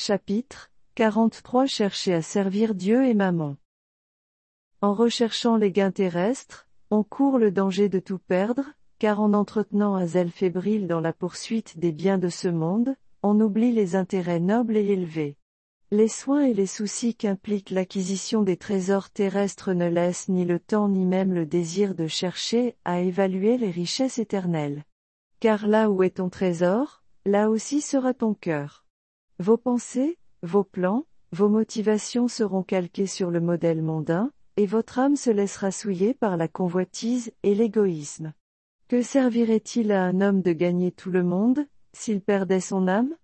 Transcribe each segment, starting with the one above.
Chapitre 43 Cherchez à servir Dieu et Mammon. En recherchant les gains terrestres, on court le danger de tout perdre, car en entretenant un zèle fébrile dans la poursuite des biens de ce monde, on oublie les intérêts nobles et élevés. Les soins et les soucis qu'implique l'acquisition des trésors terrestres ne laissent ni le temps ni même le désir de chercher à évaluer les richesses éternelles. Car là où est ton trésor, là aussi sera ton cœur. Vos pensées, vos plans, vos motivations seront calquées sur le modèle mondain, et votre âme se laissera souiller par la convoitise et l'égoïsme. Que servirait-il à un homme de gagner tout le monde, s'il perdait son âme?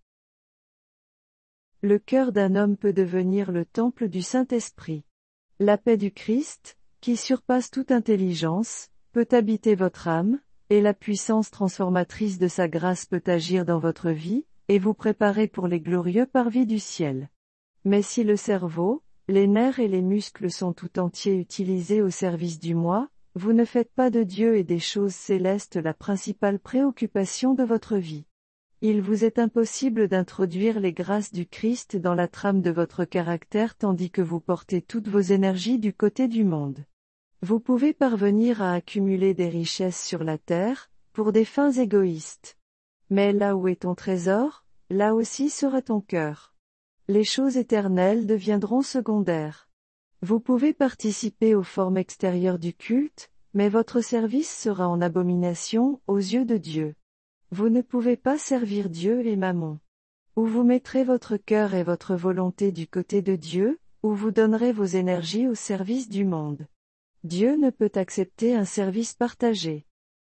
Le cœur d'un homme peut devenir le temple du Saint-Esprit. La paix du Christ, qui surpasse toute intelligence, peut habiter votre âme, et la puissance transformatrice de sa grâce peut agir dans votre vie, et vous préparer pour les glorieux parvis du ciel. Mais si le cerveau, les nerfs et les muscles sont tout entiers utilisés au service du moi, vous ne faites pas de Dieu et des choses célestes la principale préoccupation de votre vie. Il vous est impossible d'introduire les grâces du Christ dans la trame de votre caractère tandis que vous portez toutes vos énergies du côté du monde. Vous pouvez parvenir à accumuler des richesses sur la terre, pour des fins égoïstes. Mais là où est ton trésor, là aussi sera ton cœur. Les choses éternelles deviendront secondaires. Vous pouvez participer aux formes extérieures du culte, mais votre service sera en abomination aux yeux de Dieu. Vous ne pouvez pas servir Dieu et Mammon. Ou vous mettrez votre cœur et votre volonté du côté de Dieu, ou vous donnerez vos énergies au service du monde. Dieu ne peut accepter un service partagé.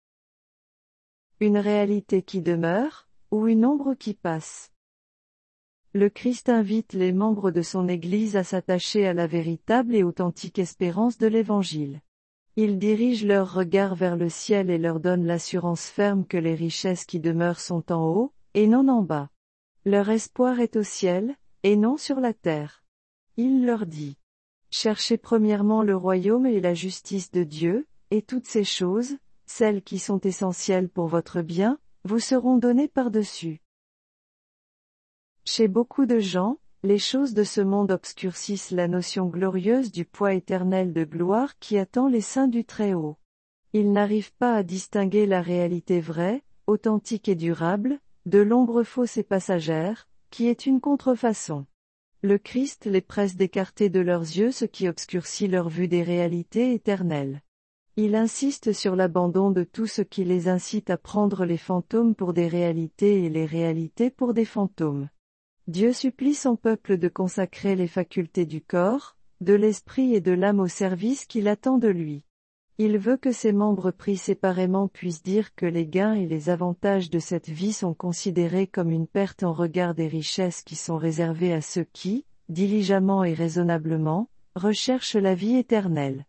Une réalité qui demeure, ou une ombre qui passe. Le Christ invite les membres de son Église à s'attacher à la véritable et authentique espérance de l'Évangile. Il dirige leur regard vers le ciel et leur donne l'assurance ferme que les richesses qui demeurent sont en haut, et non en bas. Leur espoir est au ciel, et non sur la terre. Il leur dit: cherchez premièrement le royaume et la justice de Dieu, et toutes ces choses, celles qui sont essentielles pour votre bien, vous seront données par-dessus. Chez beaucoup de gens, les choses de ce monde obscurcissent la notion glorieuse du poids éternel de gloire qui attend les saints du Très-Haut. Ils n'arrivent pas à distinguer la réalité vraie, authentique et durable, de l'ombre fausse et passagère, qui est une contrefaçon. Le Christ les presse d'écarter de leurs yeux ce qui obscurcit leur vue des réalités éternelles. Il insiste sur l'abandon de tout ce qui les incite à prendre les fantômes pour des réalités et les réalités pour des fantômes. Dieu supplie son peuple de consacrer les facultés du corps, de l'esprit et de l'âme au service qu'il attend de lui. Il veut que ses membres pris séparément puissent dire que les gains et les avantages de cette vie sont considérés comme une perte en regard des richesses qui sont réservées à ceux qui, diligemment et raisonnablement, recherchent la vie éternelle.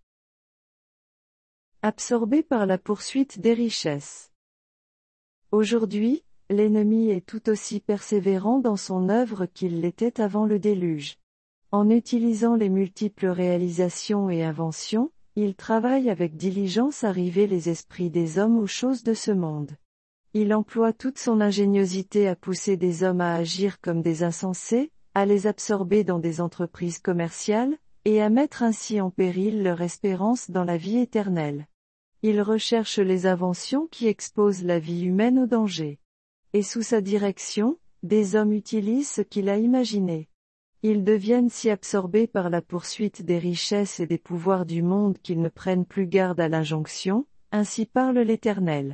Absorbés par la poursuite des richesses. Aujourd'hui, l'ennemi est tout aussi persévérant dans son œuvre qu'il l'était avant le déluge. En utilisant les multiples réalisations et inventions, il travaille avec diligence à river les esprits des hommes aux choses de ce monde. Il emploie toute son ingéniosité à pousser des hommes à agir comme des insensés, à les absorber dans des entreprises commerciales, et à mettre ainsi en péril leur espérance dans la vie éternelle. Il recherche les inventions qui exposent la vie humaine au danger. Et sous sa direction, des hommes utilisent ce qu'il a imaginé. Ils deviennent si absorbés par la poursuite des richesses et des pouvoirs du monde qu'ils ne prennent plus garde à l'injonction, ainsi parle l'Éternel.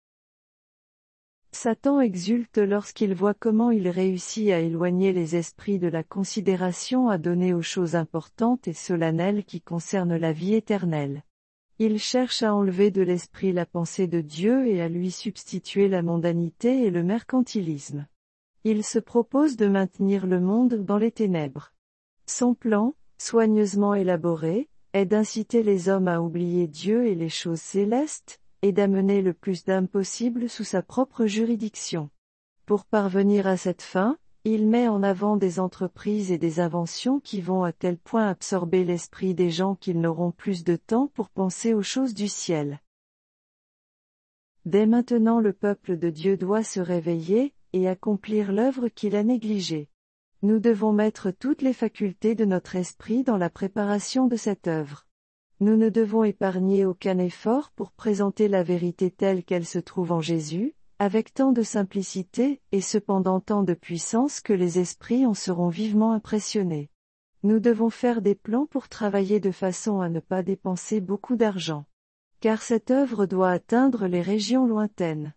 Satan exulte lorsqu'il voit comment il réussit à éloigner les esprits de la considération à donner aux choses importantes et solennelles qui concernent la vie éternelle. Il cherche à enlever de l'esprit la pensée de Dieu et à lui substituer la mondanité et le mercantilisme. Il se propose de maintenir le monde dans les ténèbres. Son plan, soigneusement élaboré, est d'inciter les hommes à oublier Dieu et les choses célestes, et d'amener le plus d'âmes possible sous sa propre juridiction. Pour parvenir à cette fin, il met en avant des entreprises et des inventions qui vont à tel point absorber l'esprit des gens qu'ils n'auront plus de temps pour penser aux choses du ciel. Dès maintenant le peuple de Dieu doit se réveiller, et accomplir l'œuvre qu'il a négligée. Nous devons mettre toutes les facultés de notre esprit dans la préparation de cette œuvre. Nous ne devons épargner aucun effort pour présenter la vérité telle qu'elle se trouve en Jésus, avec tant de simplicité et cependant tant de puissance que les esprits en seront vivement impressionnés. Nous devons faire des plans pour travailler de façon à ne pas dépenser beaucoup d'argent. Car cette œuvre doit atteindre les régions lointaines.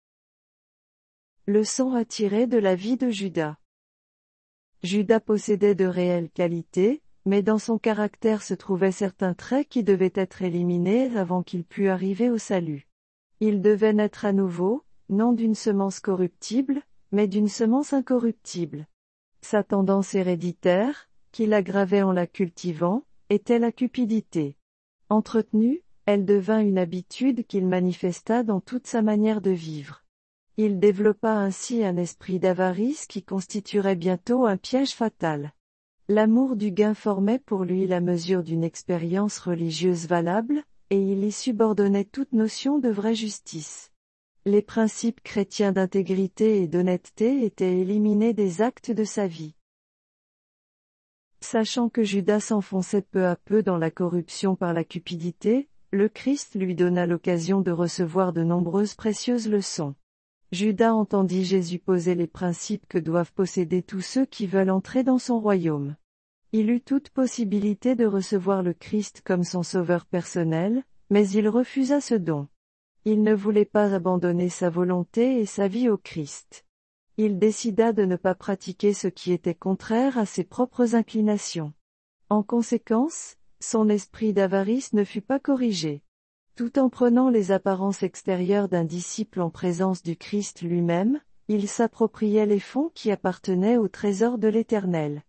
Leçon à tirer de la vie de Judas. Judas possédait de réelles qualités, mais dans son caractère se trouvaient certains traits qui devaient être éliminés avant qu'il pût arriver au salut. Il devait naître à nouveau, non d'une semence corruptible, mais d'une semence incorruptible. Sa tendance héréditaire, qu'il aggravait en la cultivant, était la cupidité. Entretenue, elle devint une habitude qu'il manifesta dans toute sa manière de vivre. Il développa ainsi un esprit d'avarice qui constituerait bientôt un piège fatal. L'amour du gain formait pour lui la mesure d'une expérience religieuse valable, et il y subordonnait toute notion de vraie justice. Les principes chrétiens d'intégrité et d'honnêteté étaient éliminés des actes de sa vie. Sachant que Judas s'enfonçait peu à peu dans la corruption par la cupidité, le Christ lui donna l'occasion de recevoir de nombreuses précieuses leçons. Judas entendit Jésus poser les principes que doivent posséder tous ceux qui veulent entrer dans son royaume. Il eut toute possibilité de recevoir le Christ comme son sauveur personnel, mais il refusa ce don. Il ne voulait pas abandonner sa volonté et sa vie au Christ. Il décida de ne pas pratiquer ce qui était contraire à ses propres inclinations. En conséquence, son esprit d'avarice ne fut pas corrigé. Tout en prenant les apparences extérieures d'un disciple en présence du Christ lui-même, il s'appropriait les fonds qui appartenaient au trésor de l'Éternel.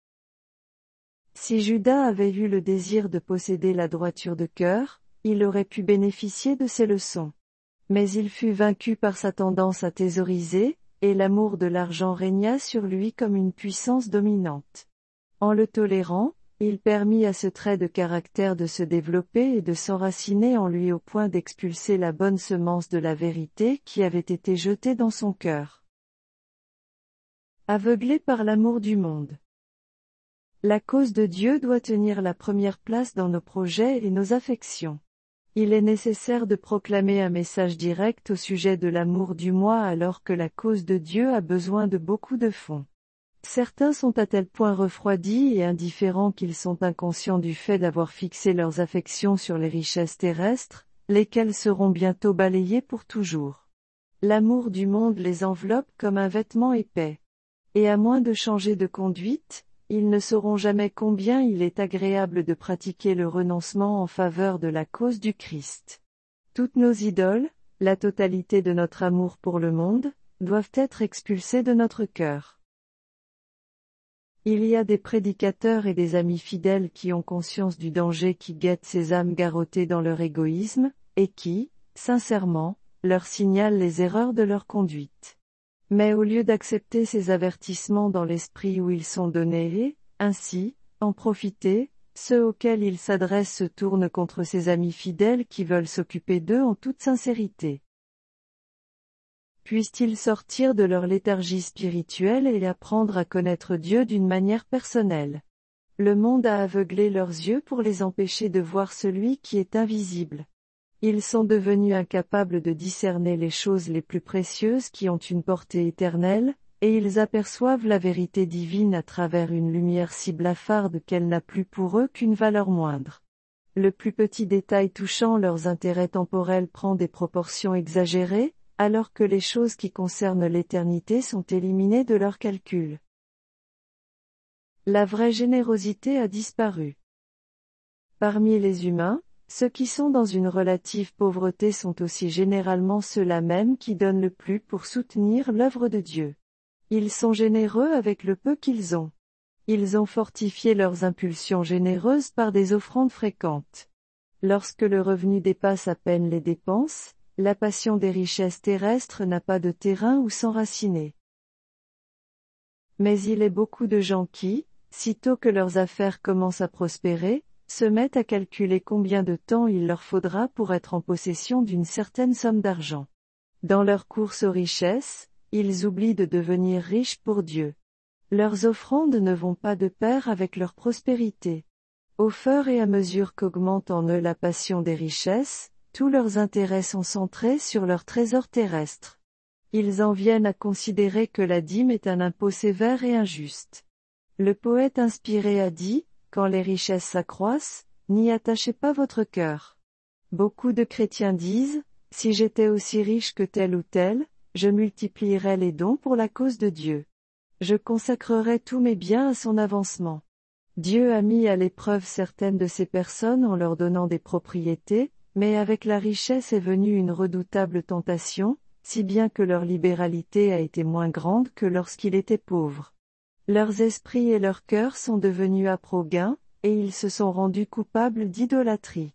Si Judas avait eu le désir de posséder la droiture de cœur, il aurait pu bénéficier de ces leçons. Mais il fut vaincu par sa tendance à thésauriser, et l'amour de l'argent régna sur lui comme une puissance dominante. En le tolérant, il permit à ce trait de caractère de se développer et de s'enraciner en lui au point d'expulser la bonne semence de la vérité qui avait été jetée dans son cœur. Aveuglé par l'amour du monde. La cause de Dieu doit tenir la première place dans nos projets et nos affections. Il est nécessaire de proclamer un message direct au sujet de l'amour du moi alors que la cause de Dieu a besoin de beaucoup de fonds. Certains sont à tel point refroidis et indifférents qu'ils sont inconscients du fait d'avoir fixé leurs affections sur les richesses terrestres, lesquelles seront bientôt balayées pour toujours. L'amour du monde les enveloppe comme un vêtement épais. Et à moins de changer de conduite, ils ne sauront jamais combien il est agréable de pratiquer le renoncement en faveur de la cause du Christ. Toutes nos idoles, la totalité de notre amour pour le monde, doivent être expulsées de notre cœur. Il y a des prédicateurs et des amis fidèles qui ont conscience du danger qui guette ces âmes garrottées dans leur égoïsme, et qui, sincèrement, leur signalent les erreurs de leur conduite. Mais au lieu d'accepter ces avertissements dans l'esprit où ils sont donnés et, ainsi, en profiter, ceux auxquels ils s'adressent se tournent contre ces amis fidèles qui veulent s'occuper d'eux en toute sincérité. Puissent-ils sortir de leur léthargie spirituelle et apprendre à connaître Dieu d'une manière personnelle. Le monde a aveuglé leurs yeux pour les empêcher de voir celui qui est invisible. Ils sont devenus incapables de discerner les choses les plus précieuses qui ont une portée éternelle, et ils aperçoivent la vérité divine à travers une lumière si blafarde qu'elle n'a plus pour eux qu'une valeur moindre. Le plus petit détail touchant leurs intérêts temporels prend des proportions exagérées, alors que les choses qui concernent l'éternité sont éliminées de leurs calculs. La vraie générosité a disparu. Parmi les humains, ceux qui sont dans une relative pauvreté sont aussi généralement ceux-là même qui donnent le plus pour soutenir l'œuvre de Dieu. Ils sont généreux avec le peu qu'ils ont. Ils ont fortifié leurs impulsions généreuses par des offrandes fréquentes. Lorsque le revenu dépasse à peine les dépenses, la passion des richesses terrestres n'a pas de terrain où s'enraciner. Mais il est beaucoup de gens qui, sitôt que leurs affaires commencent à prospérer, se mettent à calculer combien de temps il leur faudra pour être en possession d'une certaine somme d'argent. Dans leur course aux richesses, ils oublient de devenir riches pour Dieu. Leurs offrandes ne vont pas de pair avec leur prospérité. Au fur et à mesure qu'augmente en eux la passion des richesses, tous leurs intérêts sont centrés sur leurs trésors terrestres. Ils en viennent à considérer que la dîme est un impôt sévère et injuste. Le poète inspiré a dit, « Quand les richesses s'accroissent, n'y attachez pas votre cœur. » Beaucoup de chrétiens disent, « Si j'étais aussi riche que tel ou tel, je multiplierais les dons pour la cause de Dieu. Je consacrerais tous mes biens à son avancement. » Dieu a mis à l'épreuve certaines de ces personnes en leur donnant des propriétés, mais avec la richesse est venue une redoutable tentation, si bien que leur libéralité a été moins grande que lorsqu'ils étaient pauvres. Leurs esprits et leurs cœurs sont devenus âpres au gain, et ils se sont rendus coupables d'idolâtrie.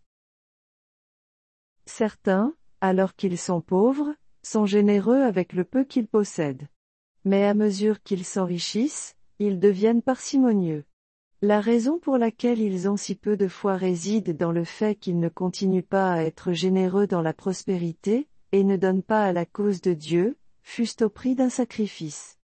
Certains, alors qu'ils sont pauvres, sont généreux avec le peu qu'ils possèdent. Mais à mesure qu'ils s'enrichissent, ils deviennent parcimonieux. La raison pour laquelle ils ont si peu de foi réside dans le fait qu'ils ne continuent pas à être généreux dans la prospérité, et ne donnent pas à la cause de Dieu, fût-ce au prix d'un sacrifice.